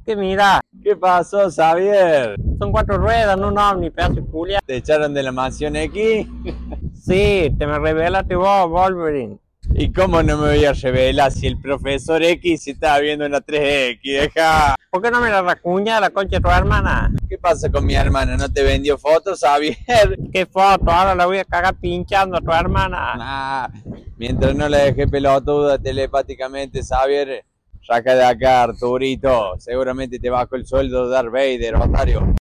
¿Qué mira? ¿Qué pasó, Xavier? Son cuatro ruedas, no un ovni, pedazo de culia. ¿Te echaron de la mansión X? Sí, te me revelaste vos, Wolverine. ¿Y cómo no me voy a revelar si el profesor X se estaba viendo en la 3X? Deja. ¿Por qué no me la racuña la concha de tu hermana? ¿Qué pasa con mi hermana? ¿No te vendió fotos, Xavier? ¿Qué foto? Ahora la voy a cagar pinchando a tu hermana. Ah, mientras no le dejé pelotuda telepáticamente, Xavier, saca de acá, Arturito. Seguramente te bajó el sueldo de Darth Vader, Otario.